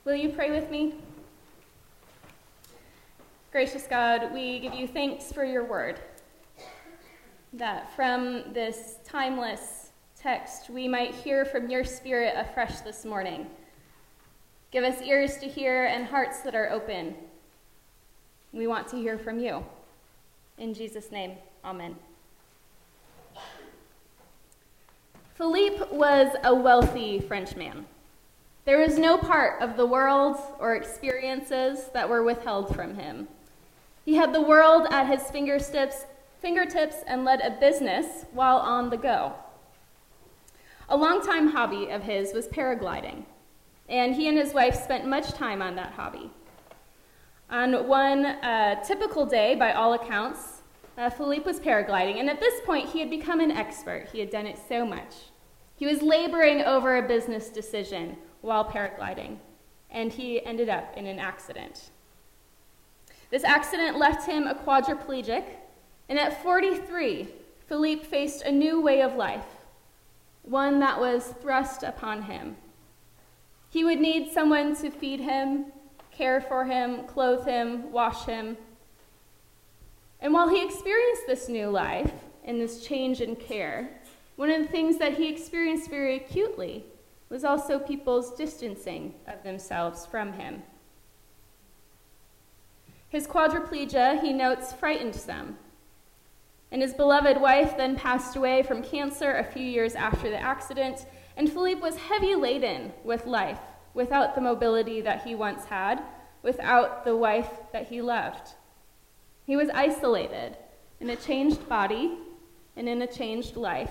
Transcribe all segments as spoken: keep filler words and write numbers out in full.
Will you pray with me? Gracious God, we give you thanks for your word, that from this timeless text we might hear from your Spirit afresh this morning. Give us ears to hear and hearts that are open. We want to hear from you. In Jesus' name, amen. Philippe was a wealthy Frenchman. There was no part of the world or experiences that were withheld from him. He had the world at his fingertips, fingertips and led a business while on the go. A longtime hobby of his was paragliding, and he and his wife spent much time on that hobby. On one uh, typical day, by all accounts, uh, Philippe was paragliding, and at this point he had become an expert. He had done it so much. He was laboring over a business decision while paragliding, and he ended up in an accident. This accident left him a quadriplegic, and at forty-three, Philippe faced a new way of life, one that was thrust upon him. He would need someone to feed him, care for him, clothe him, wash him. And while he experienced this new life and this change in care, one of the things that he experienced very acutely was also people's distancing of themselves from him. His quadriplegia, he notes, frightened some. And his beloved wife then passed away from cancer a few years after the accident, and Philippe was heavy laden with life, without the mobility that he once had, without the wife that he loved. He was isolated in a changed body and in a changed life.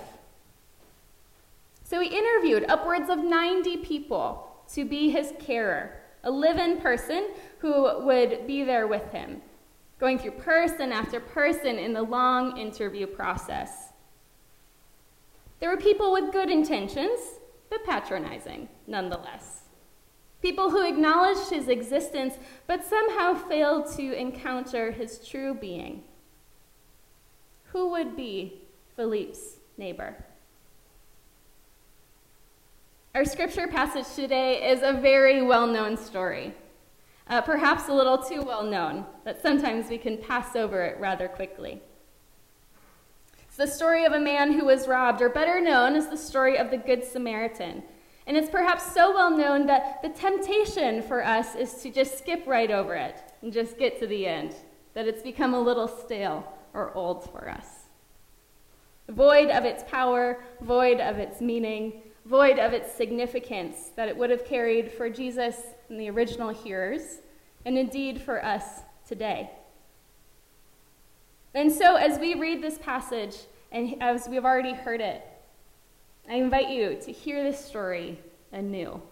So he interviewed upwards of ninety people to be his carer, a live-in person who would be there with him, going through person after person in the long interview process. There were people with good intentions, but patronizing nonetheless. People who acknowledged his existence, but somehow failed to encounter his true being. Who would be Philippe's neighbor? Our scripture passage today is a very well-known story, uh, perhaps a little too well-known, that sometimes we can pass over it rather quickly. It's the story of a man who was robbed, or better known as the story of the Good Samaritan. And it's perhaps so well-known that the temptation for us is to just skip right over it and just get to the end, that it's become a little stale or old for us. Void of its power, void of its meaning, void of its significance that it would have carried for Jesus and the original hearers, and indeed for us today. And so as we read this passage, and as we've already heard it, I invite you to hear this story anew.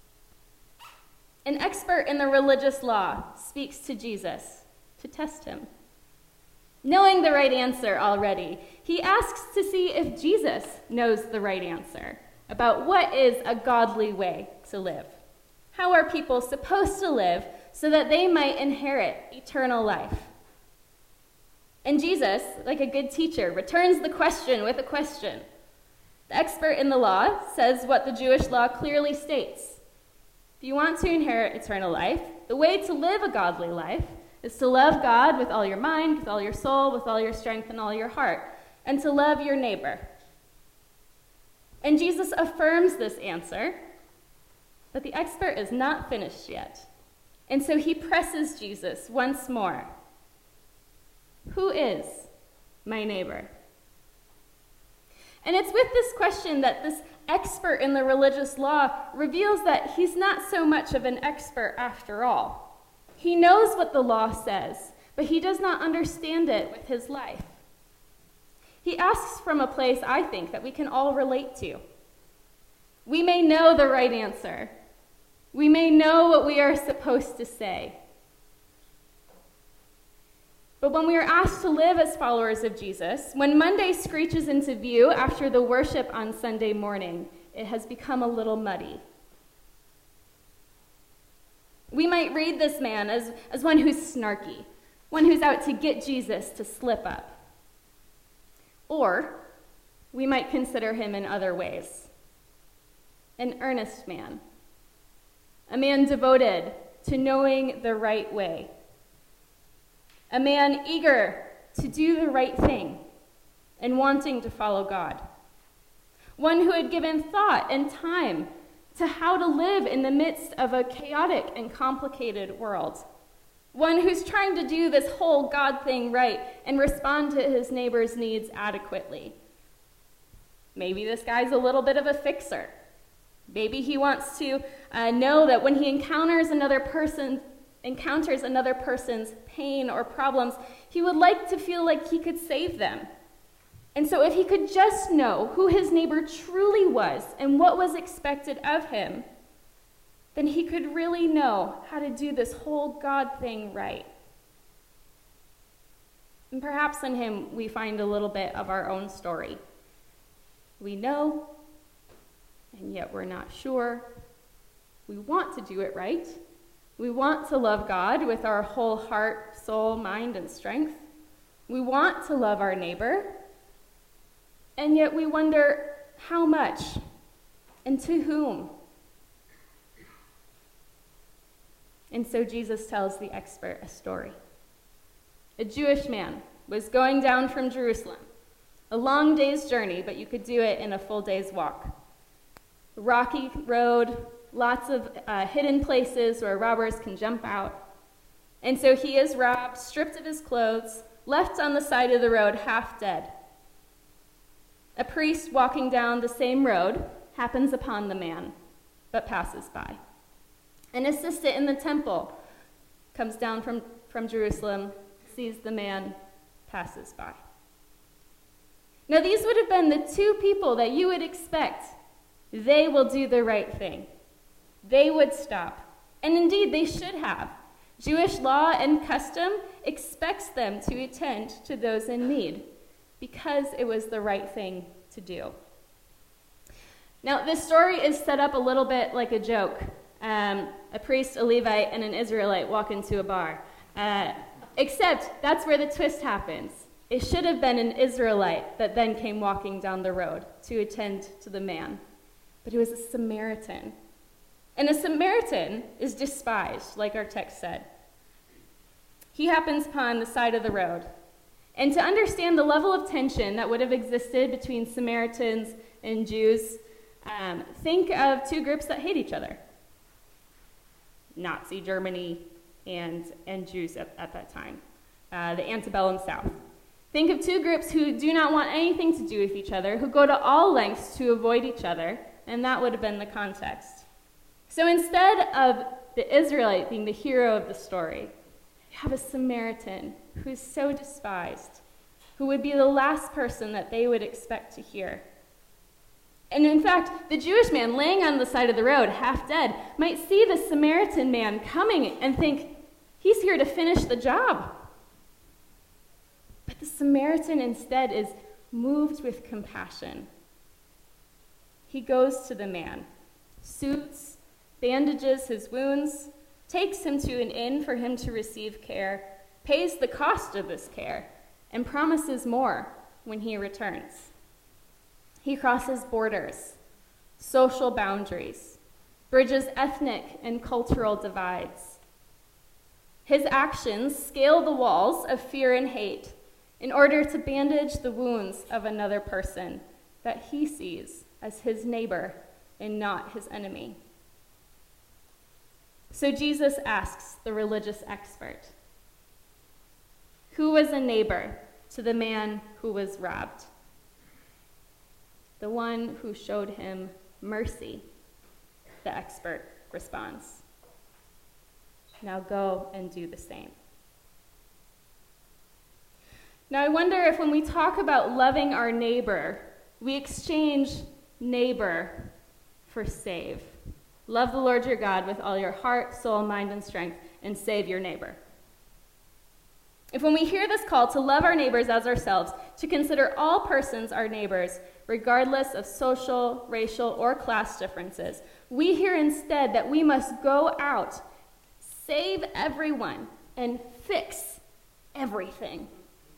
An expert in the religious law speaks to Jesus to test him. Knowing the right answer already, he asks to see if Jesus knows the right answer about what is a godly way to live. How are people supposed to live so that they might inherit eternal life? And Jesus, like a good teacher, returns the question with a question. The expert in the law says what the Jewish law clearly states. If you want to inherit eternal life, the way to live a godly life is to love God with all your mind, with all your soul, with all your strength, and all your heart, and to love your neighbor. And Jesus affirms this answer, but the expert is not finished yet. And so he presses Jesus once more. Who is my neighbor? And it's with this question that this expert in the religious law reveals that he's not so much of an expert after all. He knows what the law says, but he does not understand it with his life. He asks from a place, I think, that we can all relate to. We may know the right answer. We may know what we are supposed to say. But when we are asked to live as followers of Jesus, when Monday screeches into view after the worship on Sunday morning, it has become a little muddy. We might read this man as, as one who's snarky, one who's out to get Jesus to slip up. Or we might consider him in other ways. An earnest man, a man devoted to knowing the right way, a man eager to do the right thing and wanting to follow God, one who had given thought and time to how to live in the midst of a chaotic and complicated world, one who's trying to do this whole God thing right and respond to his neighbor's needs adequately. Maybe this guy's a little bit of a fixer. Maybe he wants to uh, know that when he encounters another person, encounters another person's pain or problems, he would like to feel like he could save them. And so if he could just know who his neighbor truly was and what was expected of him, then he could really know how to do this whole God thing right. And perhaps in him we find a little bit of our own story. We know, and yet we're not sure. We want to do it right. We want to love God with our whole heart, soul, mind, and strength. We want to love our neighbor, and yet we wonder how much and to whom. And so Jesus tells the expert a story. A Jewish man was going down from Jerusalem, a long day's journey, but you could do it in a full day's walk. A rocky road, lots of uh, hidden places where robbers can jump out. And so he is robbed, stripped of his clothes, left on the side of the road, half dead. A priest walking down the same road happens upon the man, but passes by. An assistant in the temple comes down from, from Jerusalem, sees the man, passes by. Now, these would have been the two people that you would expect. They will do the right thing. They would stop. And indeed, they should have. Jewish law and custom expects them to attend to those in need because it was the right thing to do. Now, this story is set up a little bit like a joke. Um, a priest, a Levite, and an Israelite walk into a bar. Uh, except that's where the twist happens. It should have been an Israelite that then came walking down the road to attend to the man. But it was a Samaritan. And a Samaritan is despised, like our text said. He happens upon the side of the road. And to understand the level of tension that would have existed between Samaritans and Jews, um, think of two groups that hate each other. Nazi Germany and, and Jews at, at that time, uh, the antebellum South. Think of two groups who do not want anything to do with each other, who go to all lengths to avoid each other, and that would have been the context. So instead of the Israelite being the hero of the story, you have a Samaritan who is so despised, who would be the last person that they would expect to hear. And in fact, the Jewish man laying on the side of the road, half dead, might see the Samaritan man coming and think, he's here to finish the job. But the Samaritan instead is moved with compassion. He goes to the man, soothes, bandages his wounds, takes him to an inn for him to receive care, pays the cost of this care, and promises more when he returns. He crosses borders, social boundaries, bridges ethnic and cultural divides. His actions scale the walls of fear and hate in order to bandage the wounds of another person that he sees as his neighbor and not his enemy. So Jesus asks the religious expert, who was a neighbor to the man who was robbed? The one who showed him mercy, the expert responds. Now go and do the same. Now I wonder if when we talk about loving our neighbor, we exchange neighbor for save. Love the Lord your God with all your heart, soul, mind, and strength, and save your neighbor. If when we hear this call to love our neighbors as ourselves, to consider all persons our neighbors, regardless of social, racial, or class differences, we hear instead that we must go out, save everyone, and fix everything.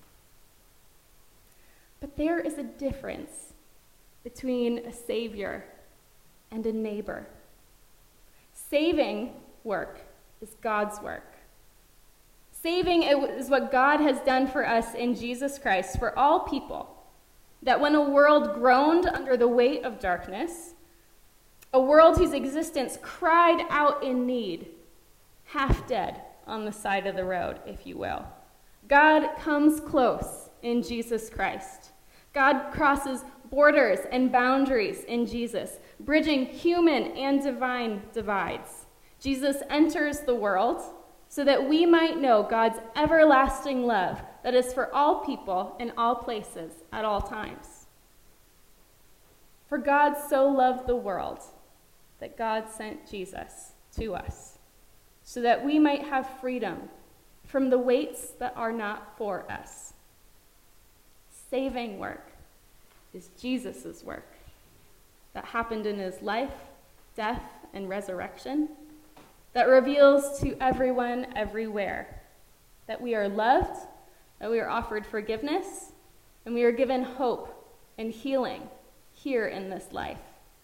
But there is a difference between a savior and a neighbor. Saving work is God's work. Saving is what God has done for us in Jesus Christ for all people. That when a world groaned under the weight of darkness, a world whose existence cried out in need, half dead on the side of the road, if you will, God comes close in Jesus Christ. God crosses borders and boundaries in Jesus, bridging human and divine divides. Jesus enters the world so that we might know God's everlasting love that is for all people in all places at all times. For God so loved the world that God sent Jesus to us so that we might have freedom from the weights that are not for us. Saving work is Jesus' work that happened in his life, death, and resurrection, that reveals to everyone everywhere that we are loved, that we are offered forgiveness, and we are given hope and healing here in this life.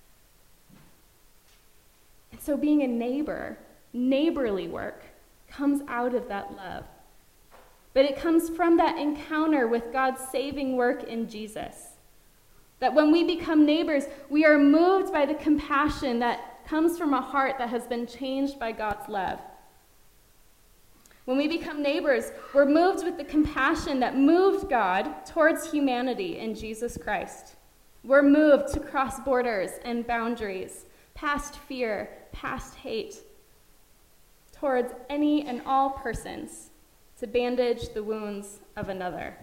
And so being a neighbor, neighborly work, comes out of that love. But it comes from that encounter with God's saving work in Jesus. That when we become neighbors, we are moved by the compassion that comes from a heart that has been changed by God's love. When we become neighbors, we're moved with the compassion that moved God towards humanity in Jesus Christ. We're moved to cross borders and boundaries, past fear, past hate, towards any and all persons, to bandage the wounds of another.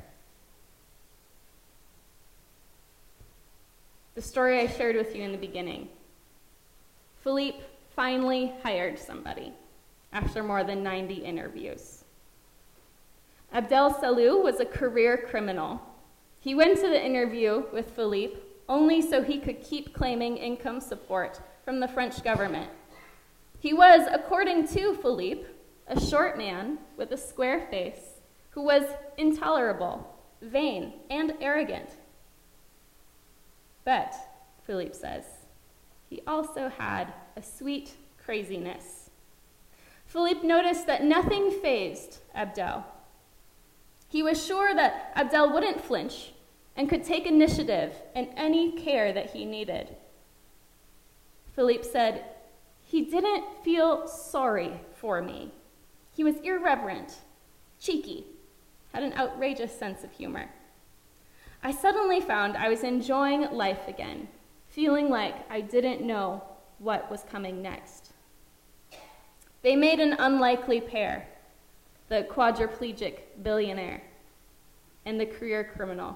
The story I shared with you in the beginning. Philippe finally hired somebody after more than ninety interviews. Abdel Salou was a career criminal. He went to the interview with Philippe only so he could keep claiming income support from the French government. He was, according to Philippe, a short man with a square face who was intolerable, vain, and arrogant. But, Philippe says, he also had a sweet craziness. Philippe noticed that nothing fazed Abdel. He was sure that Abdel wouldn't flinch and could take initiative and any care that he needed. Philippe said, "He didn't feel sorry for me. He was irreverent, cheeky, had an outrageous sense of humor. I suddenly found I was enjoying life again, feeling like I didn't know what was coming next." They made an unlikely pair, the quadriplegic billionaire and the career criminal.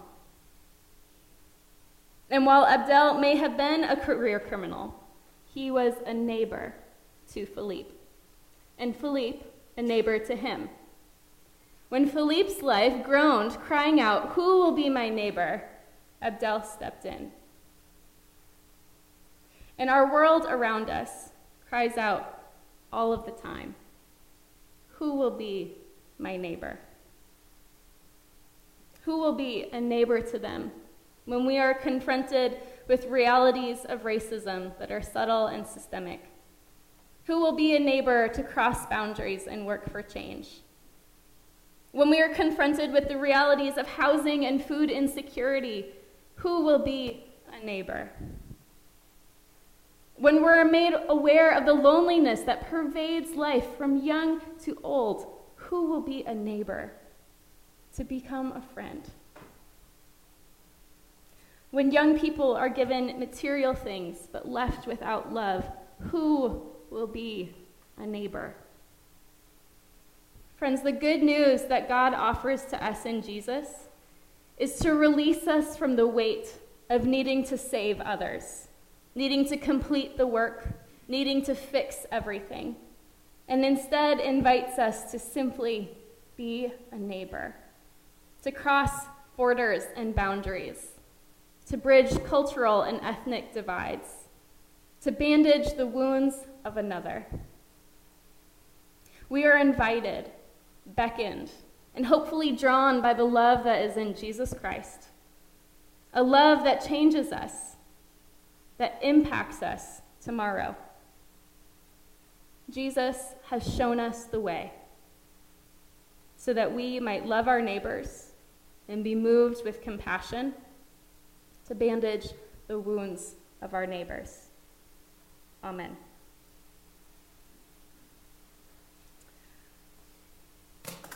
And while Abdel may have been a career criminal, he was a neighbor to Philippe, and Philippe a neighbor to him. When Philippe's life groaned, crying out, "Who will be my neighbor?" Abdel stepped in. And our world around us cries out all of the time, "Who will be my neighbor?" Who will be a neighbor to them when we are confronted with realities of racism that are subtle and systemic? Who will be a neighbor to cross boundaries and work for change? When we are confronted with the realities of housing and food insecurity, who will be a neighbor? When we're made aware of the loneliness that pervades life from young to old, who will be a neighbor to become a friend? When young people are given material things but left without love, who will be a neighbor? Friends, the good news that God offers to us in Jesus is to release us from the weight of needing to save others, needing to complete the work, needing to fix everything, and instead invites us to simply be a neighbor, to cross borders and boundaries, to bridge cultural and ethnic divides, to bandage the wounds of another. We are invited, beckoned, and hopefully drawn by the love that is in Jesus Christ, a love that changes us, that impacts us tomorrow. Jesus has shown us the way so that we might love our neighbors and be moved with compassion to bandage the wounds of our neighbors. Amen.